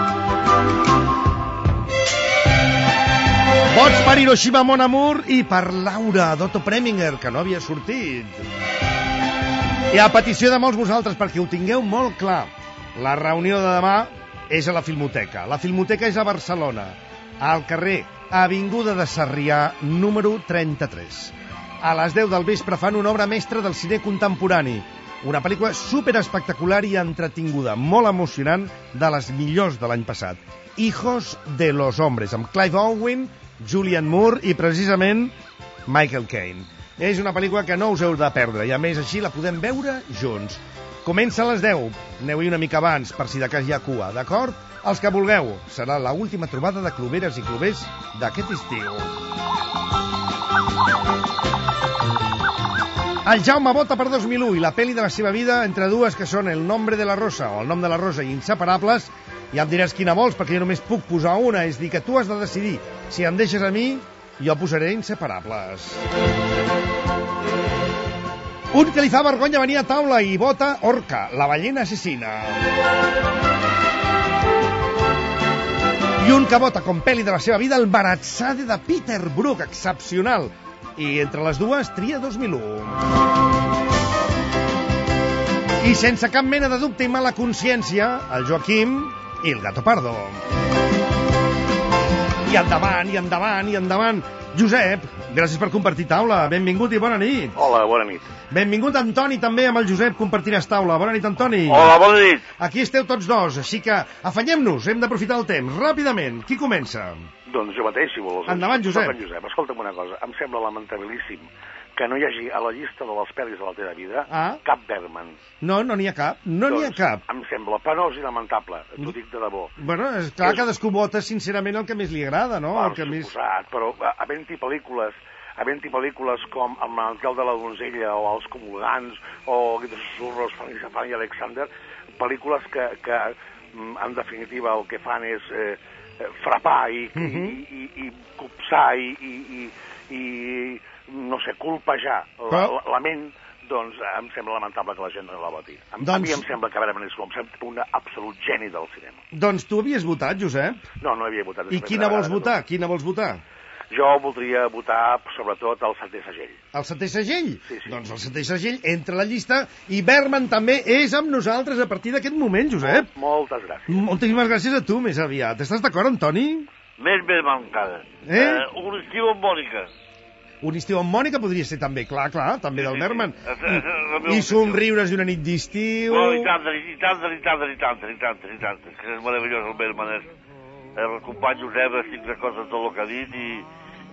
Vots per Hiroshima Mon Amour i per Laura d'Otto Preminger, que no havia sortit. I a petició de molts vosaltres, perquè ho tingueu molt clar, la reunió de demà és a la Filmoteca. La Filmoteca és a Barcelona, al carrer Avinguda de Sarrià, número trenta-tres. A les deu del vespre fan una obra mestra del cine contemporani. Una pel·lícula superespectacular i entretinguda, molt emocionant, de les millors de l'any passat. Hijos de los hombres, amb Clive Owen, Julianne Moore i, precisament, Michael Caine. És una pel·lícula que no us heu de perdre, i a més així la podem veure junts. Comença a les deu, aneu-hi una mica abans, per si de cas hi ha cua, d'acord? Els que vulgueu, serà l'última trobada de cluberes i clubers d'aquest estiu. El Jaume vota per dos mil u i la pel·li de la seva vida, entre dues que són El nombre de la rosa o El nom de la rosa i Inseparables. Ja em diràs quina vols, perquè jo només puc posar una, és dir, que tu has de decidir. Si em deixes a mi, jo posaré Inseparables. Un que li fa vergonya venir a taula i vota Orca, la ballena assassina. I un que vota com pel·li de la seva vida El Baratzade de Peter Brook, excepcional. I entre les dues tria dos mil u. I sense cap mena de dubte i mala consciència, el Joaquim i el Gatopardo. I endavant, i endavant, i endavant. Josep, gràcies per compartir taula. Benvingut i bona nit. Hola, bona nit. Benvingut Antoni, també amb el Josep compartiràs taula. Bona nit, Antoni. Hola, bona nit. Aquí esteu tots dos, així que afanyem-nos, hem d'aprofitar el temps. Ràpidament, qui comença? Doncs jo mateix, si vols. Endavant, Josep. Endavant, Josep. Escolta'm una cosa, em sembla lamentabilíssim que no hi hagi a la llista de les pel·lis de la teva vida ah? cap Bergman. No, no n'hi ha cap, no n'hi doncs, ha cap. Em sembla penós i lamentable, t'ho dic de debò. Bueno, és clar, és... cadascú vota sincerament el que més li agrada, no? Per el que suposat, més... però havent-hi pel·lícules havent-hi pel·lícules com El manantial de la donzella o Els comulgants o Els susurros Fanny Safan i Alexander, pel·lícules que, que en definitiva el que fan és eh, frapar i, uh -huh. i, i, i copsar i, i, i, i no sé, colpejar la, la, la ment, doncs em sembla lamentable que la gent no la voti. A, doncs... a mi em sembla que Bergman és com un absolut geni del cinema. Doncs tu havies votat, Josep? No, no havia votat. I quina vols votar? No. Quina vols votar? Jo voldria votar, sobretot, el setè segell. El setè segell? Sí, sí. Doncs el setè segell entra a la llista i Bergman també és amb nosaltres a partir d'aquest moment, Josep. Molt, moltes gràcies. Moltíssimes gràcies a tu, més aviat. Estàs d'acord, Antoni? Més Bergman encara. Eh? eh? Un estiu amb Mònica. Un estiu amb Mònica podria ser també, clar, clar, també sí, del sí, Bergman. Sí. I, I somriures d'una nit d'estiu... Oh, i tant, i tant, i tant, i tant, i tant, i tant. Que és meravellós el Bergman. És. El company Josep estic d'acord amb tot el que ha dit i,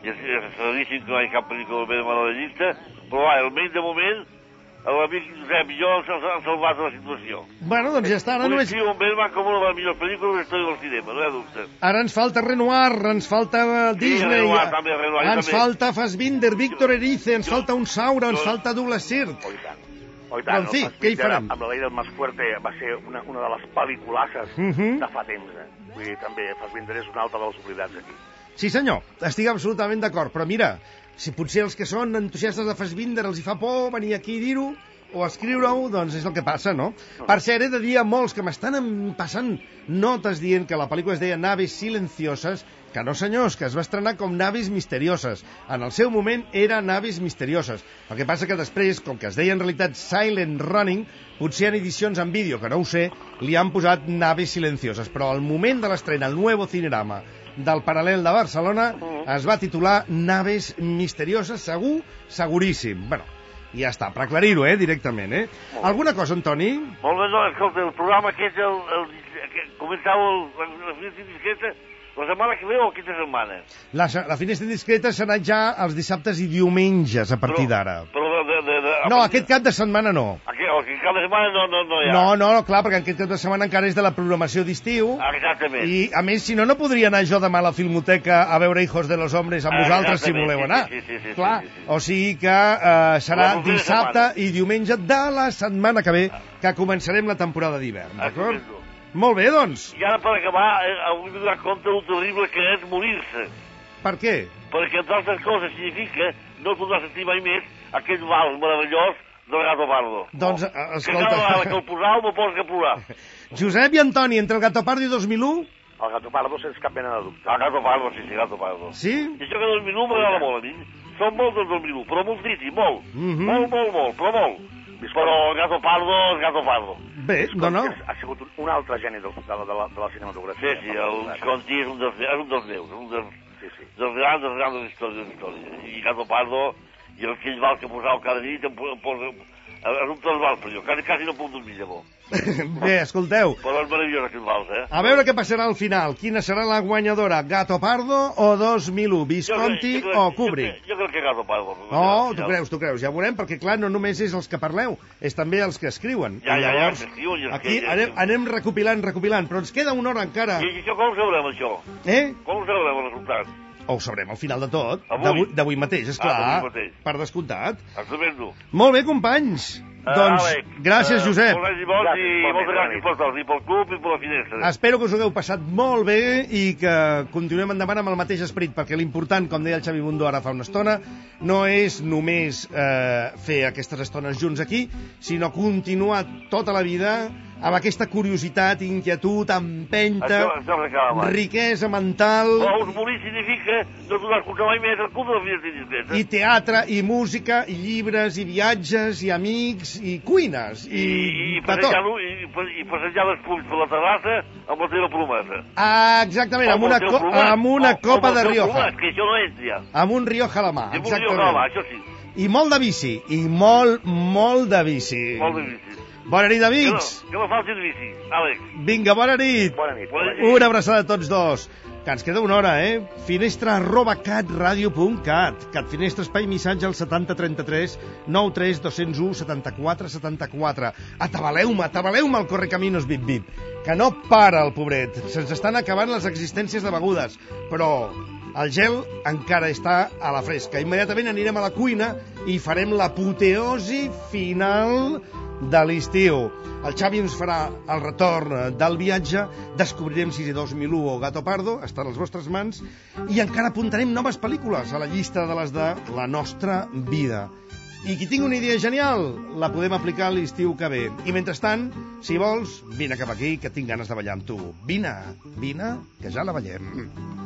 I és, és raríssim que no hi ha cap pel·lícula ben a la llista, però va, almenys de moment l'amic Josep i jo ens han salvat de la situació. Bueno, doncs ja està, ara només... Steven Bergman com una de les millors pel·lícules de la història del cinema, no hi ha dubte. Ara ens falta Renoir, ens falta Disney, sí, Renoir, també, Renoir, ens també. falta Fassbinder, Víctor Erice, ens jo, falta un Saura, ens jo... falta Douglas Sirk. Oh, i tant. Oh, i tant. En fi, què hi farem? Amb la Ley del Más Fuerte va ser una, una de les pel·liculasses uh -huh. de fa temps. Eh? Vull dir, també, Fassbinder és un altre dels oblidats aquí. Sí, senyor, estic absolutament d'acord, però mira, si potser els que són entusiastes de Fassbinder els hi fa por venir aquí i dir-ho, o escriure-ho, doncs és el que passa, no? Per cert, he de dir a molts que m'estan passant notes dient que la pel·lícula es deia Naves Silencioses, que no, senyors, que es va estrenar com Naves Misterioses. En el seu moment era Naves Misterioses. El que passa que després, com que es deia en realitat Silent Running, potser en edicions en vídeo, que no ho sé, li han posat Naves Silencioses. Però al moment de l'estrena, el Nuevo Cinerama del Paral·lel de Barcelona es va titular Naves Misterioses, segur, seguríssim. Bueno, ja està, per aclarir-ho, eh, directament, eh? Alguna cosa, Antoni? Molt bé, no, escolta, el programa aquest, el, el, el, comentàveu la finestra indiscreta, la setmana que ve o aquesta setmana? La, la finestra indiscreta serà ja els dissabtes i diumenges, a partir d'ara. Però de, de, de, de, no, aquest cap de setmana no. Aquest, aquest cap de setmana no, no, no hi ha. No, no, no, clar, perquè aquest cap de setmana encara és de la programació d'estiu. Exactament. I, a més, si no, no podria anar jo demà a la Filmoteca a veure Hijos de los Hombres amb vosaltres, si voleu anar. Sí, sí, sí, sí, clar, sí, sí, sí. O sigui que eh, serà dissabte i diumenge de la setmana que ve, que començarem la temporada d'hivern, d'acord? Molt bé, doncs. I ara, per acabar, eh, avui m'he donat compte del terrible que és morir-se. Per què? Perquè, entre altres coses, significa no podrà sentir mai més aquell vals meravellós del Gato Pardo. Doncs, oh, escolta... Que cada vegada que el posau no pots que plorar. Josep i Antoni, entre el Gato Pardo i dos mil u... El Gato Pardo sense cap mena de dubte. El Gato Pardo, sí, sí, Gato Pardo. Sí? I això que dos mil u m'agrada molt a mi. Són molts del dos mil u, però moltíssim, molt. Mm -hmm. Molt, molt, molt, però molt. Però el Gato Pardo, el Gato Pardo. Bé, no, no. Ha sigut un, un altre geni de, de, la, de, la, de la cinematografia. Sí, sí, el Visconti és un dels, és un dels meus, un dels, sí, sí. dels grans, dels grans de la història. I Gato Pardo, i el que ell val que posau cada nit, em, em posa... És un trasbal, però jo quasi, quasi no puc dormir, llavors. Bé, escolteu. Però és meravellós aquest vals, eh? A veure què passarà al final. Quina serà la guanyadora? Gato Pardo o dos mil u? Visconti jo crec, o Kubrick? Jo, jo crec que Gato Pardo. No, tu creus, tu creus. Ja veurem, perquè clar, no només és els que parleu, és també els que escriuen. Ja, ja, llavors, ja, escriuen, ja aquí anem, anem recopilant, recopilant, però ens queda una hora encara. I això com ho sabrem, això? Eh? Com ho sabrem, el resultat? O ho sabrem al final de tot. Avui? D'avui mateix, esclar. Ah, d'avui mateix. Per descomptat. Estupendo. Molt bé, companys. Uh, doncs, Àlex, gràcies, uh, Josep. Molts anys i molts, i moltes gràcies per tots, i pel club i per la finestra. Espero que us ho hagueu passat molt bé i que continuem endavant amb el mateix esperit, perquè l'important, com deia el Xavi Bundó ara fa una estona, no és només eh, fer aquestes estones junts aquí, sinó continuar tota la vida amb aquesta curiositat, inquietud, empenta, això, això riquesa mental... Però us morir significa no podrà escoltar mai més el club de la finestra indiscreta. I teatre, i música, i llibres, i viatges, i amics, i cuines, i, i, i, de tot. I, i passejar les fulls per la terrassa amb la teva promesa. Ah, exactament, amb una, co amb una copa de Rioja. Promet, que això no és, ja. Amb un Rioja a la mà, exactament. exactament. Amb un Rioja a la mà, això sí. I molt de bici, i molt, molt de bici. Molt de bici. Bona nit, amics. Que no, que no falti de bici, Àlex. Vinga, bona nit. Bona nit. Bona nit. Una abraçada a tots dos. Que ens queda una hora, eh? Finestra arroba catradio punt cat. Catfinestra, espai, missatge al setanta trenta-tres nou tres dos zero u setanta-quatre setanta-quatre. Atabaleu-me, atabaleu-me al Correcaminos Bip Bip. Que no para el pobret. Se'ns estan acabant les existències de begudes. Però el gel encara està a la fresca. Immediatament anirem a la cuina i farem l'apoteosi final de l'estiu. El Xavi ens farà el retorn del viatge, descobrirem si és dos mil u o Gato Pardo, està a les vostres mans, i encara apuntarem noves pel·lícules a la llista de les de la nostra vida. I qui tingui una idea genial, la podem aplicar a l'estiu que ve. I mentrestant, si vols, vine cap aquí, que tinc ganes de ballar amb tu. Vine, vine, que ja la ballem.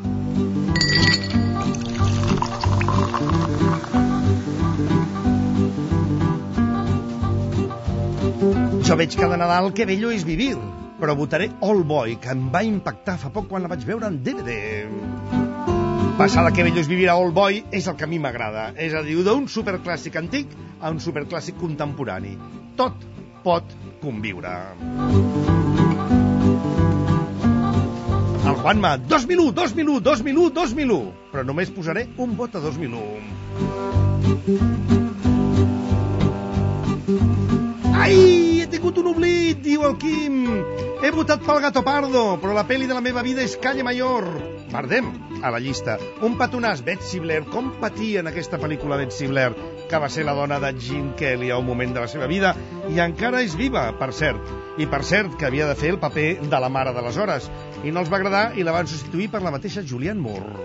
Jo veig cada Nadal que bello és vivir, però votaré All Boy, que em va impactar fa poc quan la vaig veure en D V D. Passar de que bello és vivir a All Boy és el que a mi m'agrada, és a dir, d'un superclàssic antic a un superclàssic contemporani. Tot pot conviure. El Juanma, dos mil u, dos mil u, dos mil u, dos mil u. Però només posaré un vot a dos mil u. Ai, he tingut un oblit, diu el Quim. He votat pel Gato Pardo, però la pel·li de la meva vida és Calle Mayor. Bardem, a la llista. Un petonàs, Betsy Blair. Com patia en aquesta pel·lícula Betsy Blair, que va ser la dona de Gene Kelly a un moment de la seva vida, i encara és viva, per cert. I per cert, que havia de fer el paper de la mare d'aleshores. I no els va agradar i la van substituir per la mateixa Julianne Moore.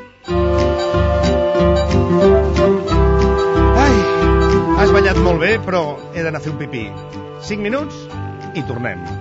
Ai, has ballat molt bé, però he d'anar a fer un pipí. Cinc minuts i tornem.